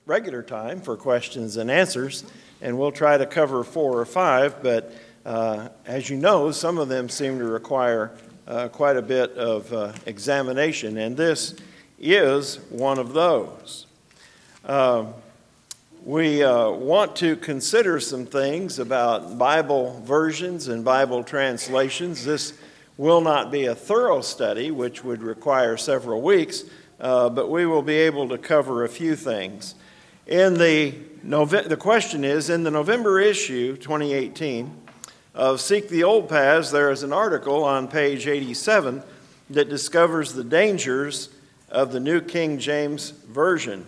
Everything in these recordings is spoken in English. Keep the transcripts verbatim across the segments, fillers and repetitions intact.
regular time for questions and answers, and we'll try to cover four or five, but uh, as you know, some of them seem to require uh, quite a bit of uh, examination, and this is one of those. Uh, we uh, want to consider some things about Bible versions and Bible translations. This will not be a thorough study, which would require several weeks, uh, but we will be able to cover a few things. In the Nove- the question is, in the November issue, twenty eighteen, of Seek the Old Paths, there is an article on page eighty-seven that discovers the dangers of the New King James Version.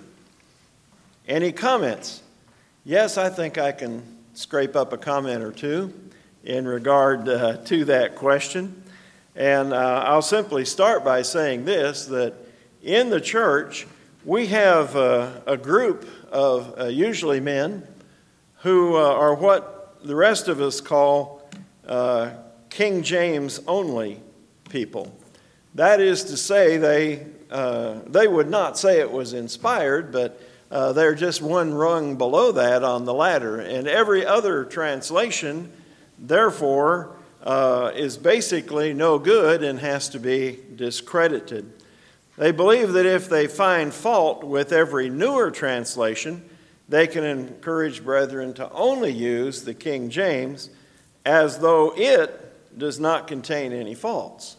Any comments? Yes, I think I can scrape up a comment or two in regard uh, to that question. And uh, I'll simply start by saying this, that in the church, we have uh, a group of uh, usually men who uh, are what the rest of us call uh, King James only people. That is to say, they uh, they would not say it was inspired, but uh, they're just one rung below that on the ladder. And every other translation, therefore, uh, is basically no good and has to be discredited. They believe that if they find fault with every newer translation, they can encourage brethren to only use the King James as though it does not contain any faults.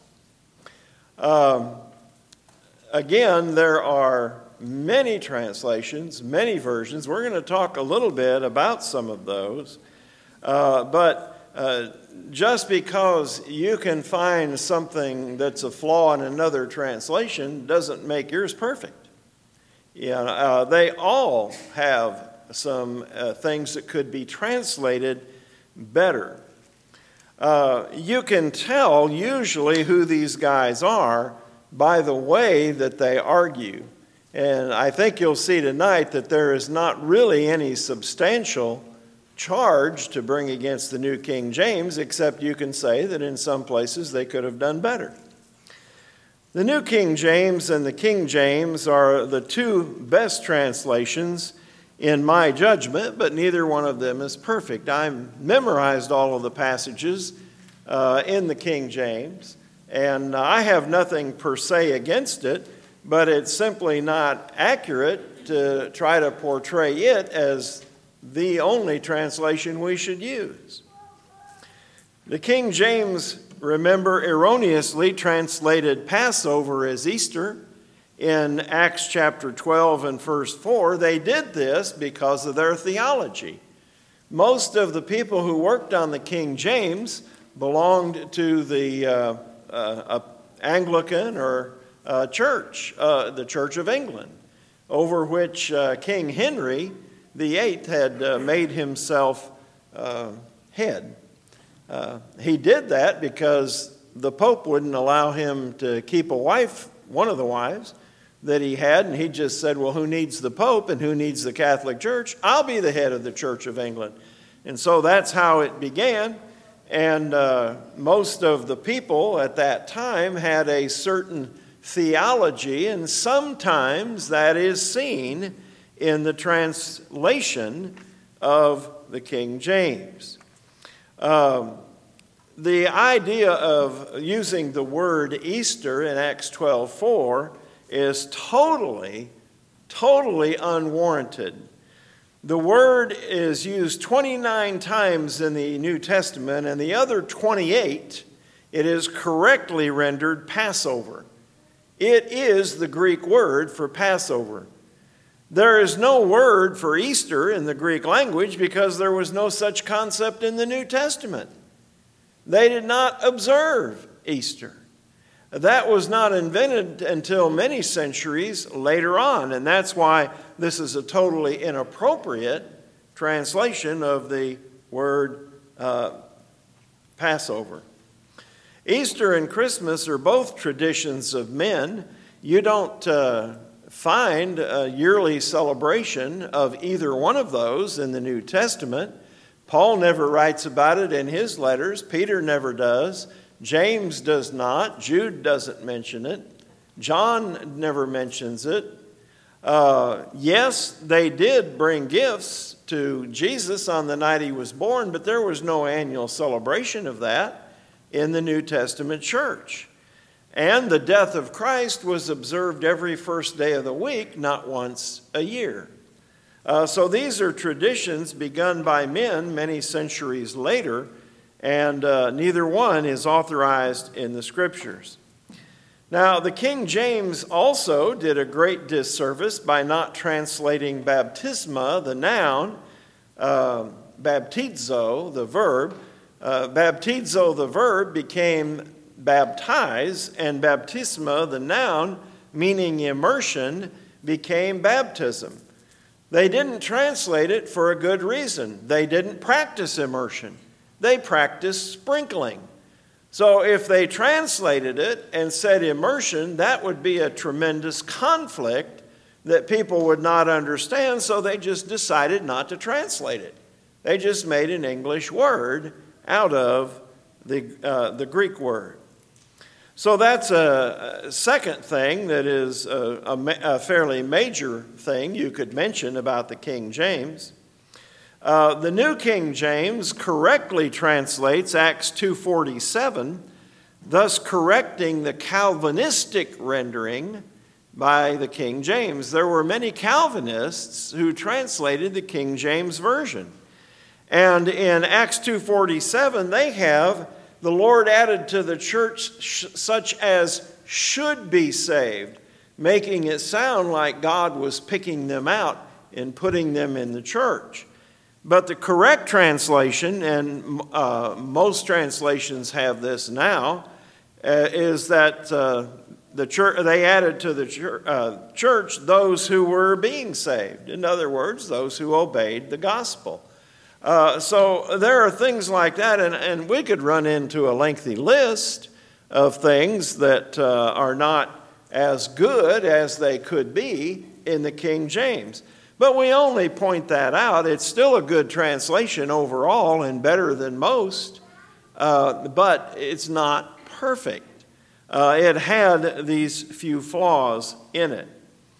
Um, again, there are many translations, many versions. We're going to talk a little bit about some of those. Uh, but uh, just because you can find something that's a flaw in another translation doesn't make yours perfect. You know, uh, they all have some uh, things that could be translated better. Uh, you can tell usually who these guys are by the way that they argue. And I think you'll see tonight that there is not really any substantial charge to bring against the New King James, except you can say that in some places they could have done better. The New King James and the King James are the two best translations in my judgment, but neither one of them is perfect. I memorized all of the passages uh, in the King James, and I have nothing per se against it, but it's simply not accurate to try to portray it as the only translation we should use. The King James, remember, erroneously translated Passover as Easter. In Acts chapter twelve and verse four, they did this because of their theology. Most of the people who worked on the King James belonged to the uh, uh, Anglican or uh, church, uh, the Church of England, over which uh, King Henry the Eighth had uh, made himself uh, head. Uh, he did that because the Pope wouldn't allow him to keep a wife, one of the wives that he had, and he just said, well, who needs the Pope and who needs the Catholic Church? I'll be the head of the Church of England. And so that's how it began, and uh, most of the people at that time had a certain theology, and sometimes that is seen in the translation of the King James. Um, the idea of using the word Easter in Acts twelve four is totally, totally unwarranted. The word is used twenty-nine times in the New Testament, and the other twenty-eight, it is correctly rendered Passover. It is the Greek word for Passover. There is no word for Easter in the Greek language because there was no such concept in the New Testament. They did not observe Easter. That was not invented until many centuries later on, and that's why this is a totally inappropriate translation of the word uh, Passover. Easter and Christmas are both traditions of men. You don't uh, find a yearly celebration of either one of those in the New Testament. Paul never writes about it in his letters. Peter never does. James does not. Jude doesn't mention it. John never mentions it. Uh, yes, they did bring gifts to Jesus on the night he was born, but there was no annual celebration of that in the New Testament church. And the death of Christ was observed every first day of the week, not once a year. Uh, so these are traditions begun by men many centuries later, and uh, neither one is authorized in the Scriptures. Now, the King James also did a great disservice by not translating baptisma, the noun, uh, baptizo, the verb. Uh, baptizo, the verb, became baptize, and baptisma, the noun, meaning immersion, became baptism. They didn't translate it for a good reason. They didn't practice immersion. They practiced sprinkling. So if they translated it and said immersion, that would be a tremendous conflict that people would not understand, so they just decided not to translate it. They just made an English word out of the, uh, the Greek word. So that's a, a second thing that is a, a, a fairly major thing you could mention about the King James. Uh, the New King James correctly translates Acts two forty-seven, thus correcting the Calvinistic rendering by the King James. There were many Calvinists who translated the King James Version. And in Acts two forty-seven, they have the Lord added to the church sh- such as should be saved, making it sound like God was picking them out and putting them in the church. But the correct translation, and uh, most translations have this now, uh, is that uh, the church, they added to the church, uh, church those who were being saved. In other words, those who obeyed the gospel. Uh, so there are things like that, and, and we could run into a lengthy list of things that uh, are not as good as they could be in the King James. But we only point that out. It's still a good translation overall and better than most, uh, but it's not perfect. Uh, it had these few flaws in it.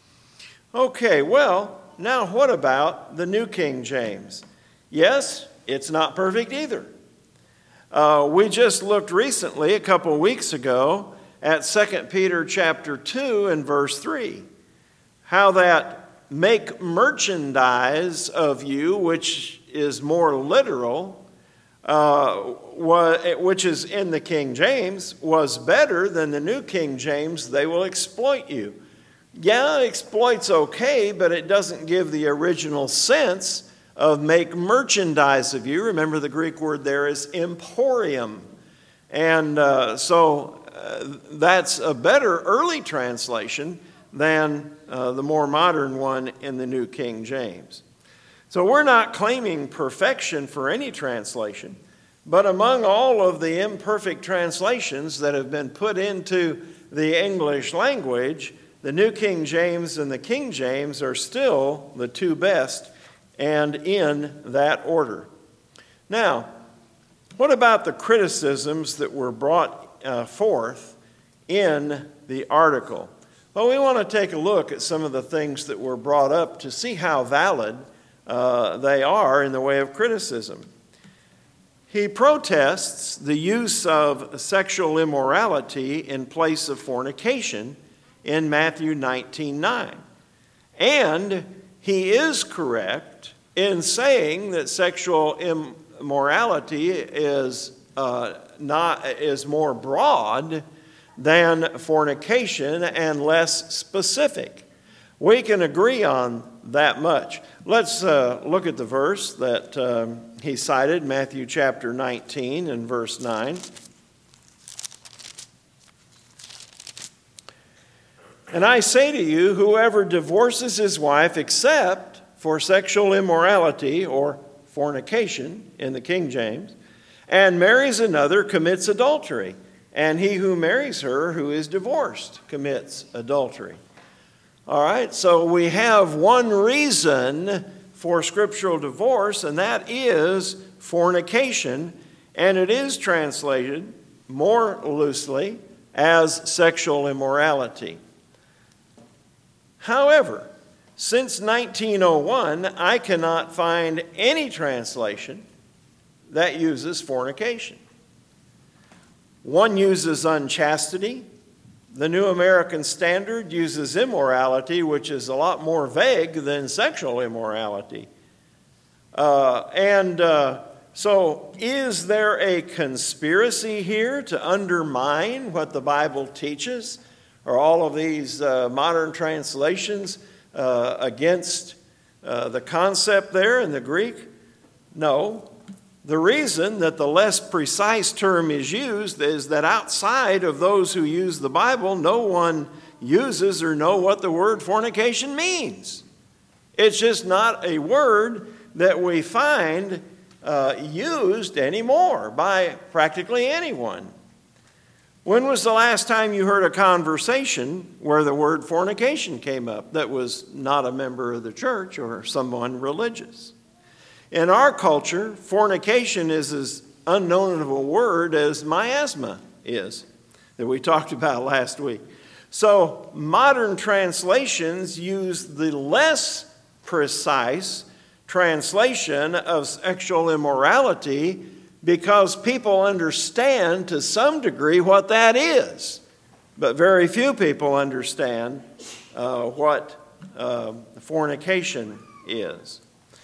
Okay, well, now what about the New King James? Yes, it's not perfect either. Uh, we just looked recently, a couple weeks ago, at Second Peter chapter two and verse three, how that make merchandise of you, which is more literal, uh, which is in the King James, was better than the New King James, they will exploit you. Yeah, exploit's okay, but it doesn't give the original sense of make merchandise of you. Remember, the Greek word there is emporium. And uh, so uh, that's a better early translation than uh, the more modern one in the New King James. So we're not claiming perfection for any translation, but among all of the imperfect translations that have been put into the English language, the New King James and the King James are still the two best, and in that order. Now, what about the criticisms that were brought uh, forth in the article? Well, we want to take a look at some of the things that were brought up to see how valid uh, they are in the way of criticism. He protests the use of sexual immorality in place of fornication in Matthew nineteen nine. And he is correct in saying that sexual immorality is uh, not is more broad than fornication and less specific. We can agree on that much. Let's uh, look at the verse that um, he cited, Matthew chapter nineteen and verse nine. And I say to you, whoever divorces his wife except for sexual immorality or fornication in the King James, and marries another commits adultery. And he who marries her who is divorced commits adultery. All right, so we have one reason for scriptural divorce, and that is fornication, and it is translated more loosely as sexual immorality. However, Since nineteen oh one, I cannot find any translation that uses fornication. One uses unchastity. The New American Standard uses immorality, which is a lot more vague than sexual immorality. Uh, and uh, so is there a conspiracy here to undermine what the Bible teaches? Are all of these uh, modern translations uh, against uh, the concept there in the Greek? No. The reason that the less precise term is used is that outside of those who use the Bible, no one uses or know what the word fornication means. It's just not a word that we find uh, used anymore by practically anyone. When was the last time you heard a conversation where the word fornication came up that was not a member of the church or someone religious? In our culture, fornication is as unknown of a word as miasma is, that we talked about last week. So modern translations use the less precise translation of sexual immorality because people understand to some degree what that is. But very few people understand uh, what uh, fornication is.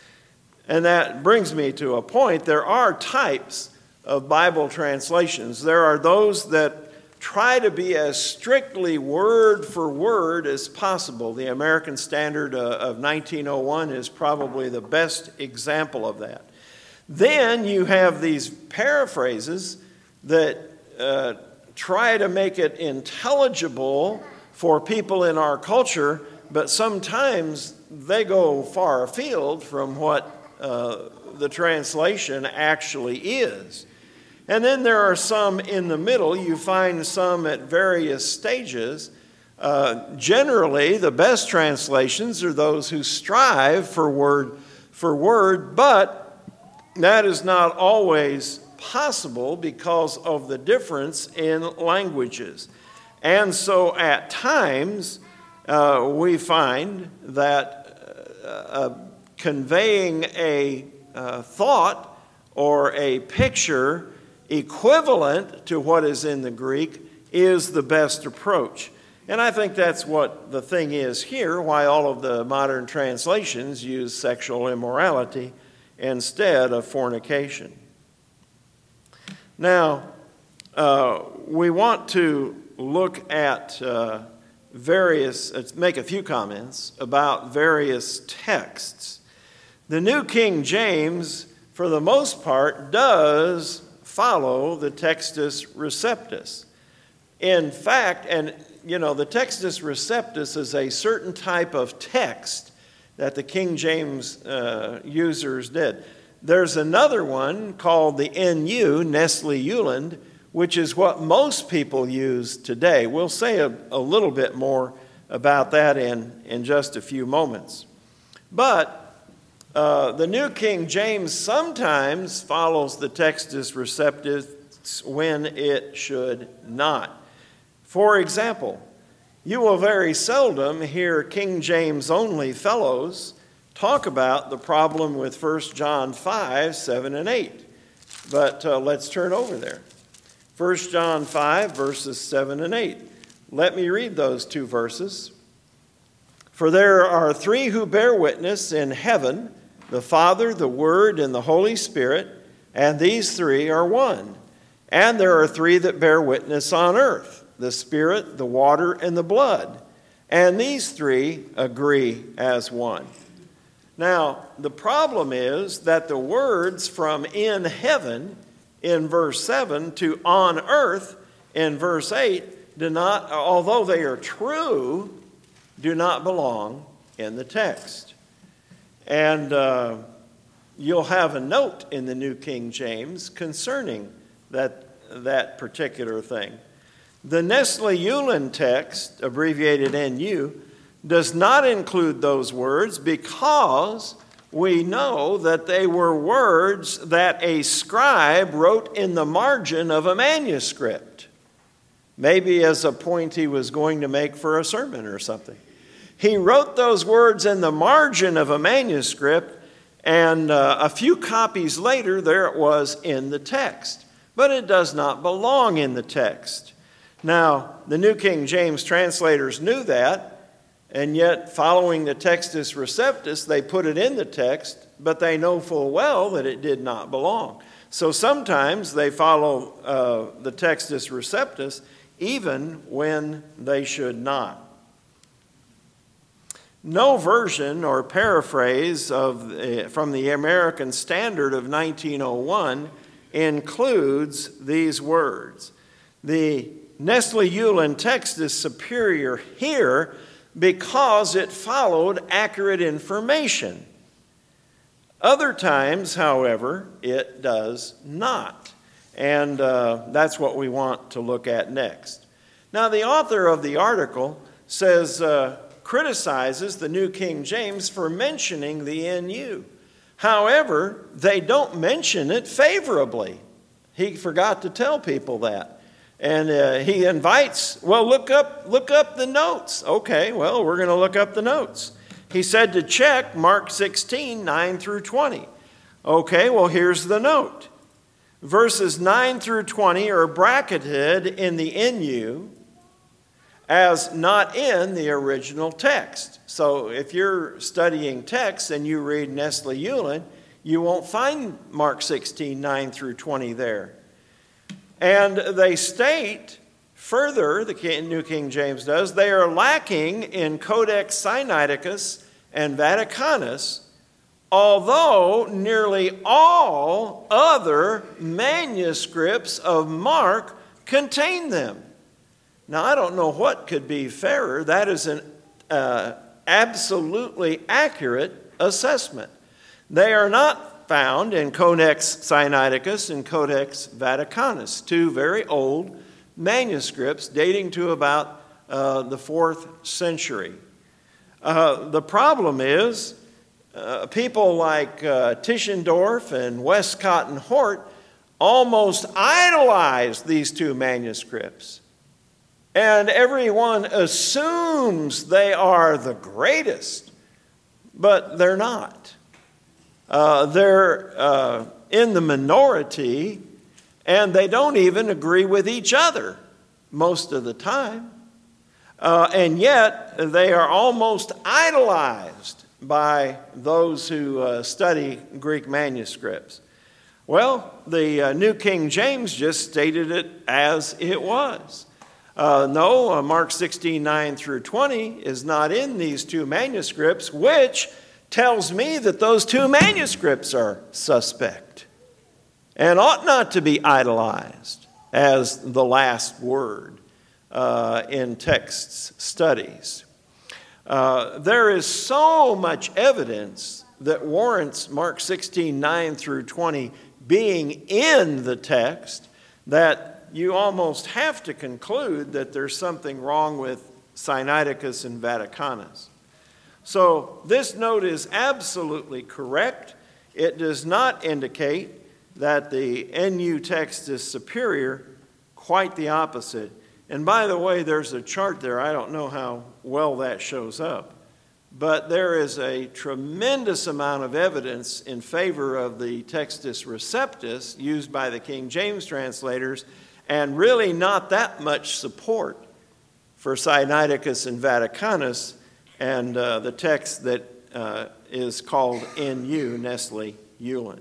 And that brings me to a point. There are types of Bible translations. There are those that try to be as strictly word for word as possible. The American Standard of nineteen oh one is probably the best example of that. Then you have these paraphrases that uh, try to make it intelligible for people in our culture, but sometimes they go far afield from what Uh, the translation actually is. And then there are some in the middle. You find some at various stages. Uh, generally, the best translations are those who strive for word for word, but that is not always possible because of the difference in languages. And so at times, uh, we find that uh, uh, conveying a uh, thought or a picture equivalent to what is in the Greek is the best approach. And I think that's what the thing is here, why all of the modern translations use sexual immorality instead of fornication. Now, uh, we want to look at uh, various, uh, make a few comments about various texts. The New King James, for the most part, does follow the Textus Receptus. In fact, and you know, the Textus Receptus is a certain type of text that the King James uh, users did. There's another one called the N U, Nestle Uland, which is what most people use today. We'll say a, a little bit more about that in, in just a few moments. But Uh, the New King James sometimes follows the Textus Receptus when it should not. For example, you will very seldom hear King James only fellows talk about the problem with First John five, seven, and eight. But uh, let's turn over there. First John five, verses seven and eight. Let me read those two verses. For there are three who bear witness in heaven, the Father, the Word, and the Holy Spirit, and these three are one. And there are three that bear witness on earth, the Spirit, the water, and the blood. And these three agree as one. Now, the problem is that the words from in heaven in verse seven to on earth in verse eight do not, although they are true, do not belong in the text. And uh, you'll have a note in the New King James concerning that, that particular thing. The Nestle Uland text, abbreviated N U, does not include those words because we know that they were words that a scribe wrote in the margin of a manuscript, maybe as a point he was going to make for a sermon or something. He wrote those words in the margin of a manuscript, and uh, a few copies later, there it was in the text. But it does not belong in the text. Now, the New King James translators knew that, and yet, following the Textus Receptus, they put it in the text, but they know full well that it did not belong. So sometimes they follow uh, the Textus Receptus even when they should not. No version or paraphrase of uh, from the American Standard of nineteen oh one includes these words. The Nestle-Aland text is superior here because it followed accurate information. Other times, however, it does not. And uh, that's what we want to look at next. Now, the author of the article says, uh, criticizes the New King James for mentioning the N U. However, they don't mention it favorably. He forgot to tell people that. And uh, he invites, well, look up, look up the notes. Okay, well, we're going to look up the notes. He said to check Mark sixteen, nine through twenty. Okay, well, here's the note. Verses nine through twenty are bracketed in the N U as not in the original text. So if you're studying text and you read Nestle-Aland, you won't find Mark sixteen, nine through twenty there. And they state further, the New King James does, they are lacking in Codex Sinaiticus and Vaticanus, although nearly all other manuscripts of Mark contain them. Now, I don't know what could be fairer. That is an uh, absolutely accurate assessment. They are not found in Codex Sinaiticus and Codex Vaticanus, two very old manuscripts dating to about uh, the fourth century. Uh, the problem is uh, people like uh, Tischendorf and Westcott and Hort almost idolized these two manuscripts. And everyone assumes they are the greatest, but they're not. Uh, they're uh, in the minority, and they don't even agree with each other most of the time. Uh, and yet, they are almost idolized by those who uh, study Greek manuscripts. Well, the uh, New King James just stated it as it was. Uh, no, uh, Mark sixteen, nine through twenty is not in these two manuscripts, which tells me that those two manuscripts are suspect and ought not to be idolized as the last word uh, in text studies. Uh, there is so much evidence that warrants Mark sixteen, nine through twenty being in the text that you almost have to conclude that there's something wrong with Sinaiticus and Vaticanus. So this note is absolutely correct. It does not indicate that the N U text is superior, quite the opposite. And by the way, there's a chart there. I don't know how well that shows up. But there is a tremendous amount of evidence in favor of the Textus Receptus used by the King James translators, and really not that much support for Sinaiticus and Vaticanus and uh, the text that uh, is called N U, Nestle-Aland.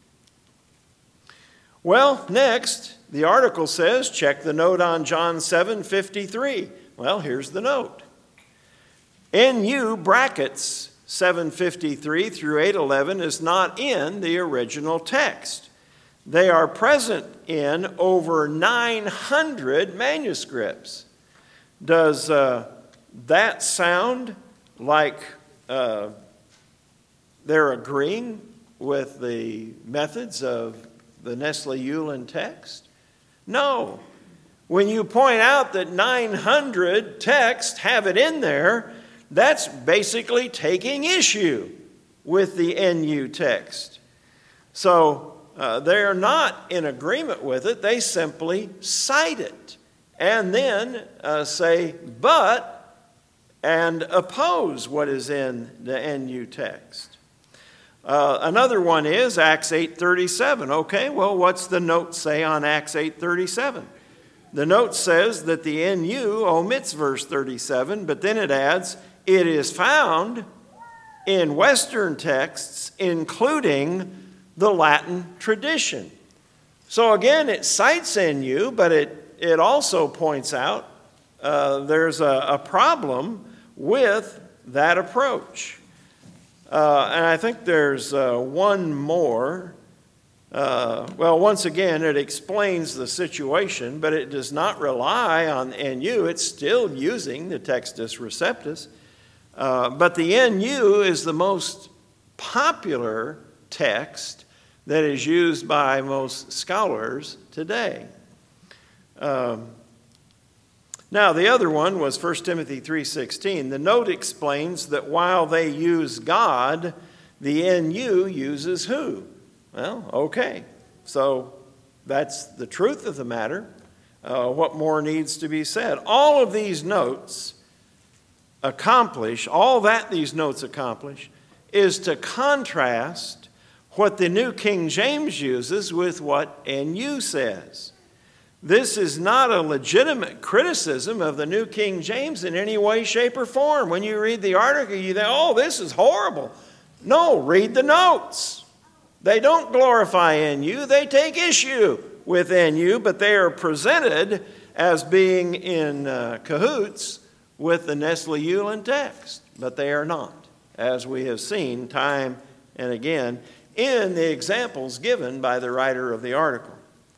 Well, next, the article says, check the note on John seven fifty-three. Well, here's the note. N U brackets seven fifty-three through eight eleven is not in the original text. They are present in over nine hundred manuscripts. Does uh, that sound like uh, they're agreeing with the methods of the Nestle-Aland text? No. When you point out that nine hundred texts have it in there, that's basically taking issue with the N U text. So uh, they're not in agreement with it. They simply cite it and then uh, say, but and oppose what is in the N U text. Uh, another one is Acts eight thirty-seven. Okay, well, what's the note say on Acts eight thirty-seven? The note says that the N U omits verse thirty-seven, but then it adds, it is found in Western texts, including the Latin tradition. So again, it cites N U, but it, it also points out uh, there's a, a problem with that approach. Uh, and I think there's uh, one more. Uh, well, once again, it explains the situation, but it does not rely on N U. It's still using the Textus Receptus. Uh, but the N U is the most popular text that is used by most scholars today. Um, Now, the other one was First Timothy three sixteen. The note explains that while they use God, the N U uses who? Well, okay. So that's the truth of the matter. Uh, what more needs to be said? All of these notes accomplish, all that these notes accomplish, is to contrast what the New King James uses with what N U says. This is not a legitimate criticism of the New King James in any way, shape, or form. When you read the article, you think, oh, this is horrible. No, read the notes. They don't glorify N U. They take issue with N U, but they are presented as being in uh, cahoots with the Nestle-Aland text. But they are not, as we have seen time and again in the examples given by the writer of the article.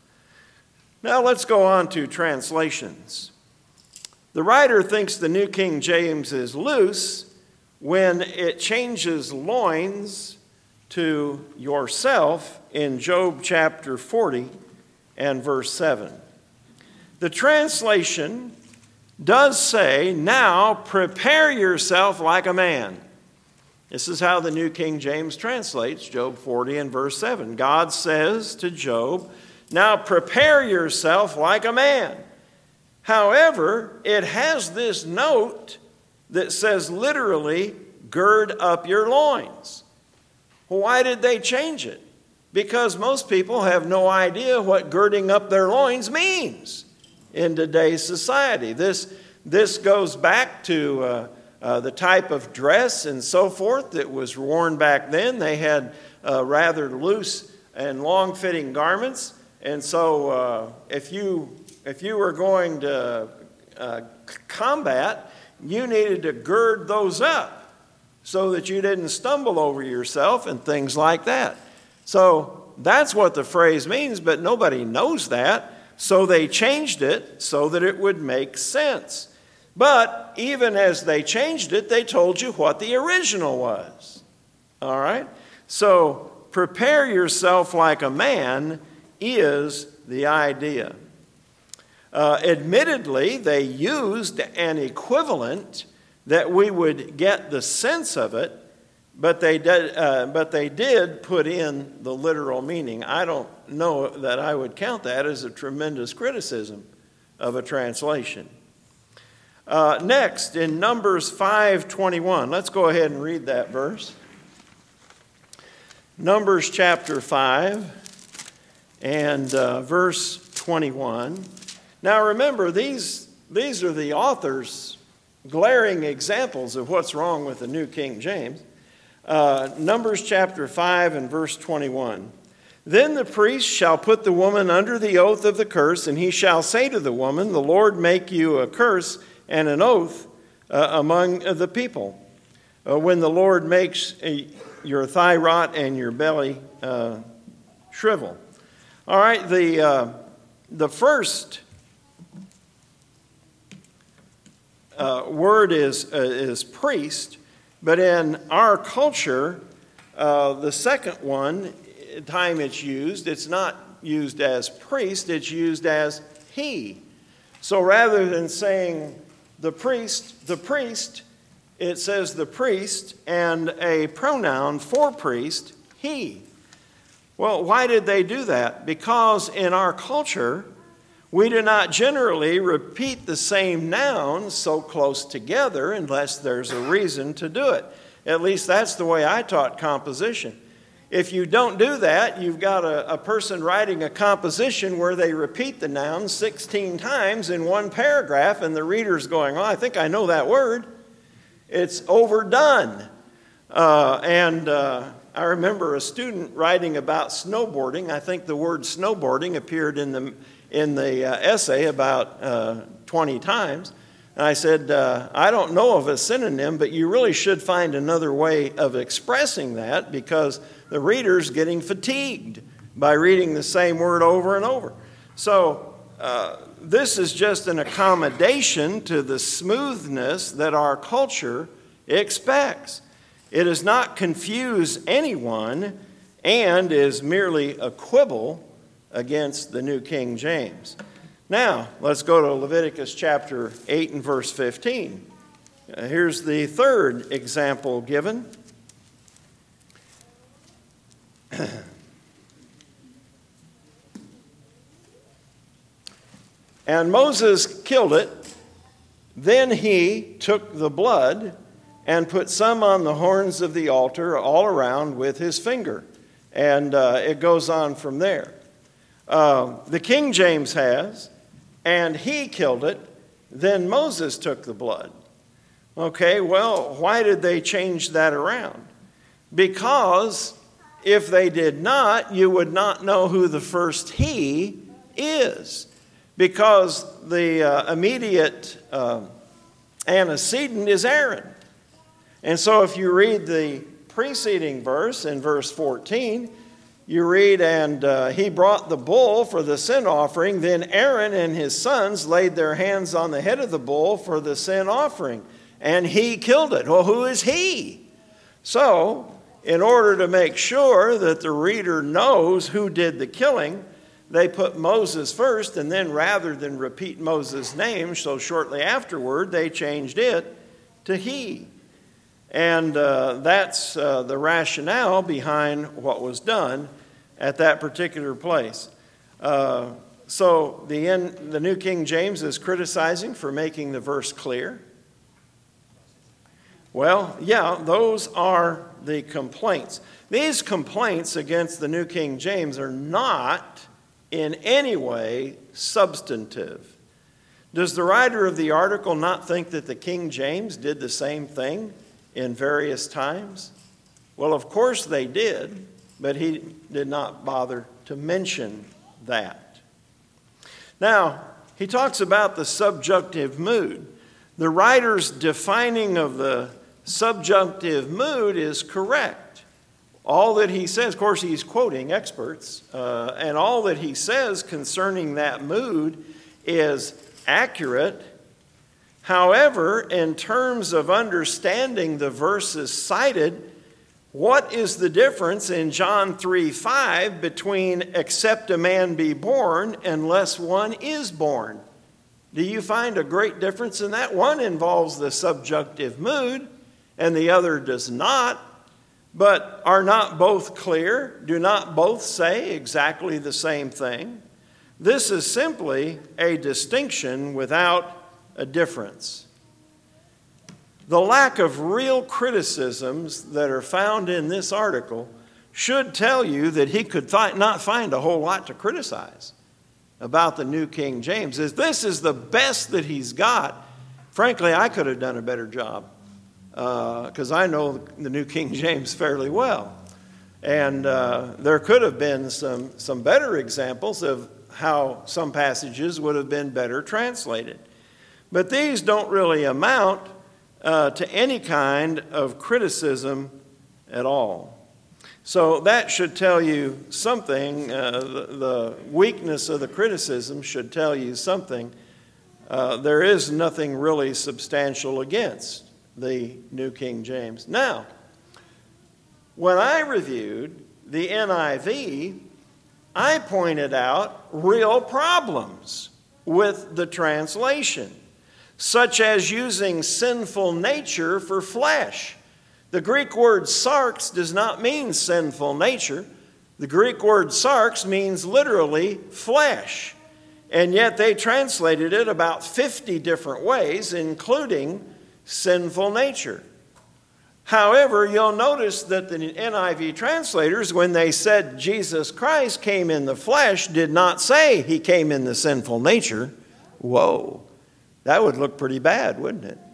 Now let's go on to translations. The writer thinks the New King James is loose when it changes loins to yourself in Job chapter forty and verse seven. The translation does say, now prepare yourself like a man. This is how the New King James translates Job forty and verse seven. God says to Job, now prepare yourself like a man. However, it has this note that says literally, gird up your loins. Why did they change it? Because most people have no idea what girding up their loins means in today's society. This, this goes back to uh, uh, the type of dress and so forth that was worn back then. They had uh, rather loose and long-fitting garments. And so uh, if you if you were going to uh, combat, you needed to gird those up so that you didn't stumble over yourself and things like that. So that's what the phrase means, but nobody knows that. So they changed it so that it would make sense. But even as they changed it, they told you what the original was. All right? So prepare yourself like a man is the idea. Uh, admittedly, they used an equivalent that we would get the sense of it, but they did, uh, but they did put in the literal meaning. I don't know that I would count that as a tremendous criticism of a translation. Uh, next, in Numbers five twenty-one, let's go ahead and read that verse. Numbers chapter five. And uh, verse twenty-one. Now remember, these, these are the author's glaring examples of what's wrong with the New King James. Uh, Numbers chapter five and verse twenty-one. Then the priest shall put the woman under the oath of the curse, and he shall say to the woman, the Lord make you a curse and an oath uh, among the people. Uh, when the Lord makes a, your thigh rot and your belly uh, shrivel. All right, the uh, the first uh, word is uh, is priest, but in our culture, uh, the second one time it's used, it's not used as priest; it's used as he. So rather than saying the priest, the priest, it says the priest and a pronoun for priest, he. Well, why did they do that? Because in our culture, We do not generally repeat the same nouns so close together unless there's a reason to do it. At least that's the way I taught composition. If you don't do that, you've got a, a person writing a composition where they repeat the noun sixteen times in one paragraph, and the reader's going, oh, I think I know that word. It's overdone. Uh, and uh, I remember a student writing about snowboarding. I think the word snowboarding appeared in the, in the uh, essay about uh, twenty times. And I said, uh, I don't know of a synonym, but you really should find another way of expressing that, because the reader's getting fatigued by reading the same word over and over. So uh, this is just an accommodation to the smoothness that our culture expects. It does not confuse anyone and is merely a quibble against the New King James. Now, let's go to Leviticus chapter eight and verse fifteen. Uh, here's the third example given. And Moses killed it. Then he took the blood and put some on the horns of the altar all around with his finger. And uh, it goes on from there. Uh, the King James has, and he killed it, then Moses took the blood. Okay, well, why did they change that around? Because if they did not, you would not know who the first he is. Because the uh, immediate uh, antecedent is Aaron. And so if you read the preceding verse in verse fourteen, you read, and uh, he brought the bull for the sin offering. Then Aaron and his sons laid their hands on the head of the bull for the sin offering, and he killed it. Well, who is he? So, in order to make sure that the reader knows who did the killing, they put Moses first, and then rather than repeat Moses' name, so shortly afterward, they changed it to he. And uh, that's uh, the rationale behind what was done at that particular place. Uh, so the, in, the New King James is criticizing for making the verse clear. Well, yeah, those are the complaints. These complaints against the New King James are not in any way substantive. Does the writer of the article not think that the King James did the same thing in various times? Well, of course they did, but he did not bother to mention that. Now, he talks about the subjunctive mood. The writer's defining of the subjunctive mood is correct. All that he says, of course, he's quoting experts, uh, and all that he says concerning that mood is accurate. However, in terms of understanding the verses cited, what is the difference in John three five between except a man be born unless one is born? Do you find a great difference in that? One involves the subjunctive mood and the other does not. But are not both clear? Do not both say exactly the same thing? This is simply a distinction without a difference. The lack of real criticisms that are found in this article should tell you that he could th- not find a whole lot to criticize about the New King James. This is the best that he's got. Frankly, I could have done a better job because uh, I know the New King James fairly well. And uh, there could have been some, some better examples of how some passages would have been better translated. But these don't really amount uh, to any kind of criticism at all. So that should tell you something. Uh, the, the weakness of the criticism should tell you something. Uh, there is nothing really substantial against the New King James. Now, when I reviewed the N I V, I pointed out real problems with the translation, such as using sinful nature for flesh. The Greek word sarx does not mean sinful nature. The Greek word sarx means literally flesh. And yet they translated it about fifty different ways, including sinful nature. However, you'll notice that the N I V translators, when they said Jesus Christ came in the flesh, did not say he came in the sinful nature. Whoa, that would look pretty bad, wouldn't it?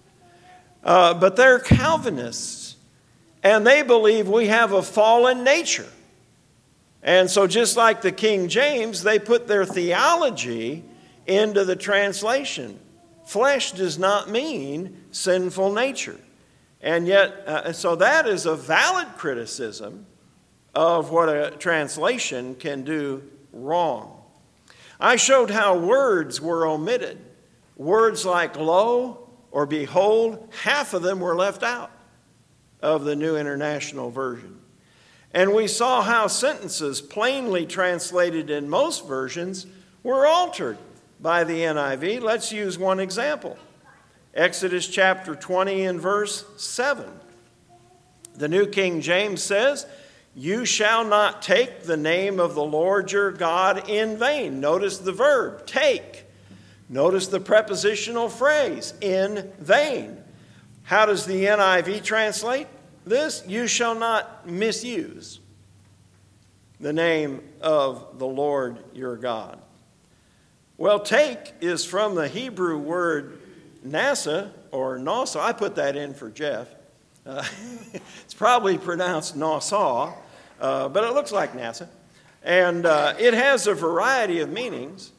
Uh, but they're Calvinists, and they believe we have a fallen nature. And so just like the King James, they put their theology into the translation. Flesh does not mean sinful nature. And yet, uh, so that is a valid criticism of what a translation can do wrong. I showed how words were omitted. Words like lo or behold, half of them were left out of the New International Version. And we saw how sentences plainly translated in most versions were altered by the N I V. Let's use one example. Exodus chapter twenty and verse seven. The New King James says, "You shall not take the name of the Lord your God in vain." Notice the verb, take. Notice the prepositional phrase, in vain. How does the N I V translate this? You shall not misuse the name of the Lord your God. Well, take is from the Hebrew word nasa or nasa. I put that in for Jeff. Uh, it's probably pronounced Nassau, uh, but it looks like NASA. And uh, it has a variety of meanings,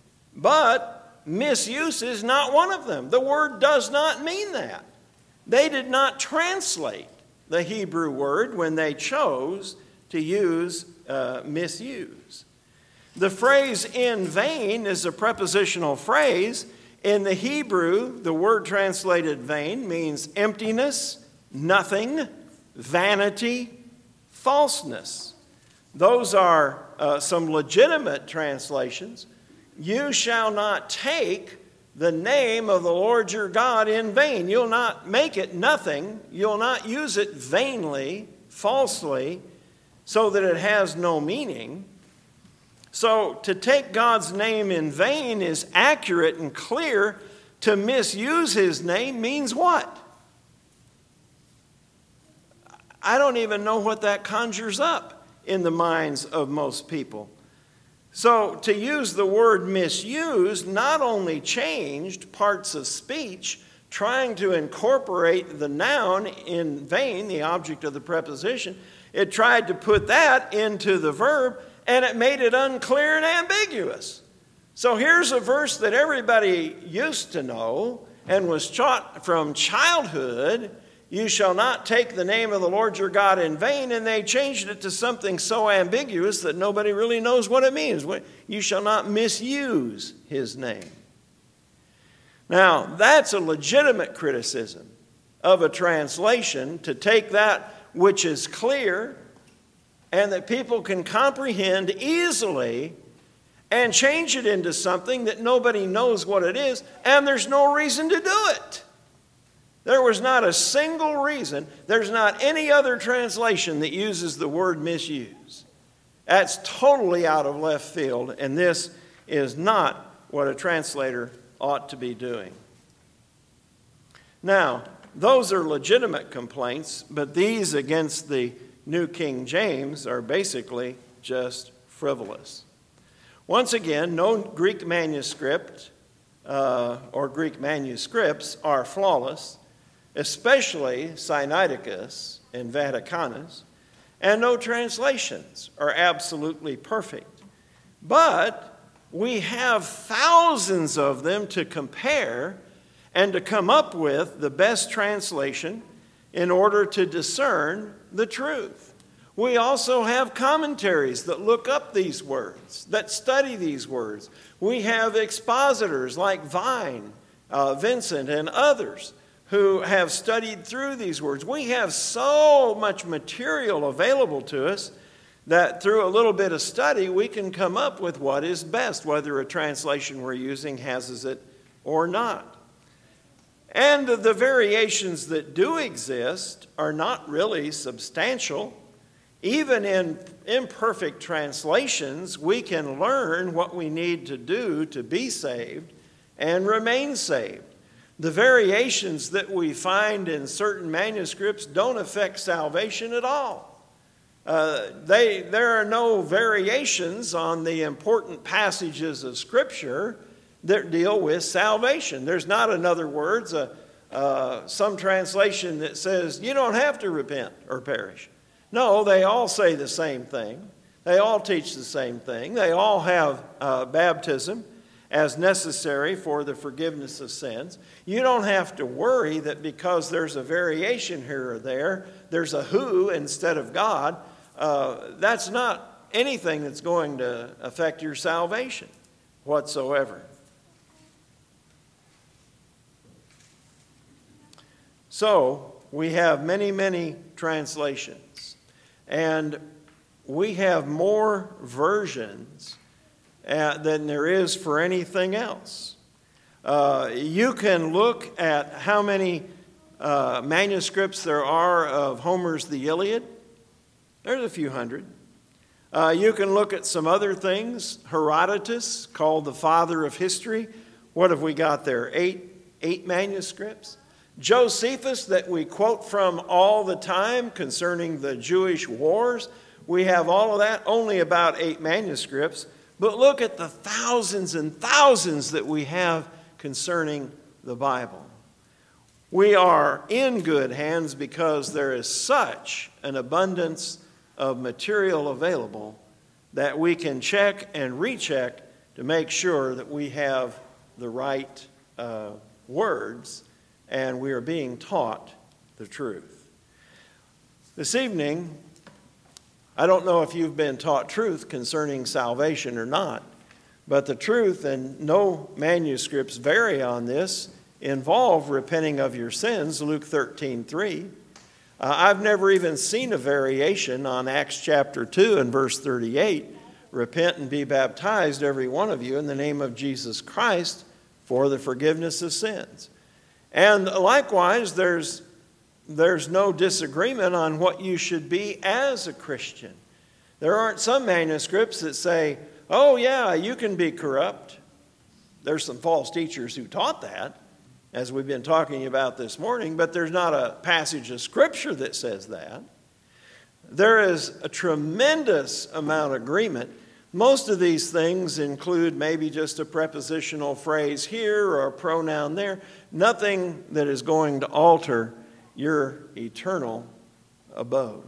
but misuse is not one of them. The word does not mean that. They did not translate the Hebrew word when they chose to use uh, misuse. The phrase in vain is a prepositional phrase. In the Hebrew, the word translated vain means emptiness, nothing, vanity, falseness. Those are uh, some legitimate translations. You shall not take the name of the Lord your God in vain. You'll not make it nothing. You'll not use it vainly, falsely, so that it has no meaning. So to take God's name in vain is accurate and clear. To misuse his name means what? I don't even know what that conjures up in the minds of most people. So to use the word misuse not only changed parts of speech, trying to incorporate the noun in vain, the object of the preposition, it tried to put that into the verb, and it made it unclear and ambiguous. So here's a verse that everybody used to know and was taught from childhood. You shall not take the name of the Lord your God in vain, and they changed it to something so ambiguous that nobody really knows what it means. You shall not misuse his name. Now, that's a legitimate criticism of a translation, to take that which is clear and that people can comprehend easily and change it into something that nobody knows what it is, and there's no reason to do it. There was not a single reason. There's not any other translation that uses the word misuse. That's totally out of left field, and this is not what a translator ought to be doing. Now, those are legitimate complaints, but these against the New King James are basically just frivolous. Once again, no Greek manuscript uh, or Greek manuscripts are flawless, especially Sinaiticus and Vaticanus, and no translations are absolutely perfect. But we have thousands of them to compare and to come up with the best translation in order to discern the truth. We also have commentaries that look up these words, that study these words. We have expositors like Vine, uh, Vincent, and others who have studied through these words. We have so much material available to us that through a little bit of study, we can come up with what is best, whether a translation we're using has it or not. And the variations that do exist are not really substantial. Even in imperfect translations, we can learn what we need to do to be saved and remain saved. The variations that we find in certain manuscripts don't affect salvation at all. Uh, they, there are no variations on the important passages of Scripture that deal with salvation. There's not, in other words, a, uh, some translation that says you don't have to repent or perish. No, they all say the same thing. They all teach the same thing. They all have uh, baptism as necessary for the forgiveness of sins. You don't have to worry that because there's a variation here or there, there's a who instead of God. Uh, that's not anything that's going to affect your salvation whatsoever. So, we have many, many translations. And we have more versions uh, than there is for anything else. Uh, you can look at how many uh, manuscripts there are of Homer's The Iliad. There's a few hundred. Uh, you can look at some other things. Herodotus, called the father of history. What have we got there? Eight, eight manuscripts. Josephus, that we quote from all the time concerning the Jewish wars. We have all of that, only about eight manuscripts. But look at the thousands and thousands that we have concerning the Bible. We are in good hands because there is such an abundance of material available that we can check and recheck to make sure that we have the right uh, words and we are being taught the truth. This evening, I don't know if you've been taught truth concerning salvation or not, but the truth, and no manuscripts vary on this, involve repenting of your sins, Luke thirteen three. Uh, I've never even seen a variation on Acts chapter two and verse thirty-eight. Repent and be baptized, every one of you, in the name of Jesus Christ for the forgiveness of sins. And likewise, there's, there's no disagreement on what you should be as a Christian. There aren't some manuscripts that say, oh yeah, you can be corrupt. There's some false teachers who taught that, as we've been talking about this morning, but there's not a passage of Scripture that says that. There is a tremendous amount of agreement. Most of these things include maybe just a prepositional phrase here or a pronoun there. Nothing that is going to alter your eternal abode.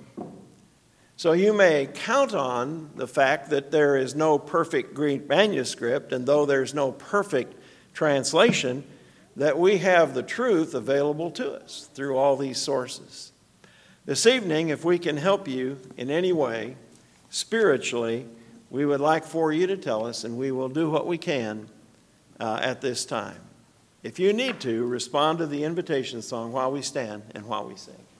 So you may count on the fact that there is no perfect Greek manuscript, and though there's no perfect translation, that we have the truth available to us through all these sources. This evening, if we can help you in any way, spiritually, we would like for you to tell us, and we will do what we can uh, at this time. If you need to, respond to the invitation song while we stand and while we sing.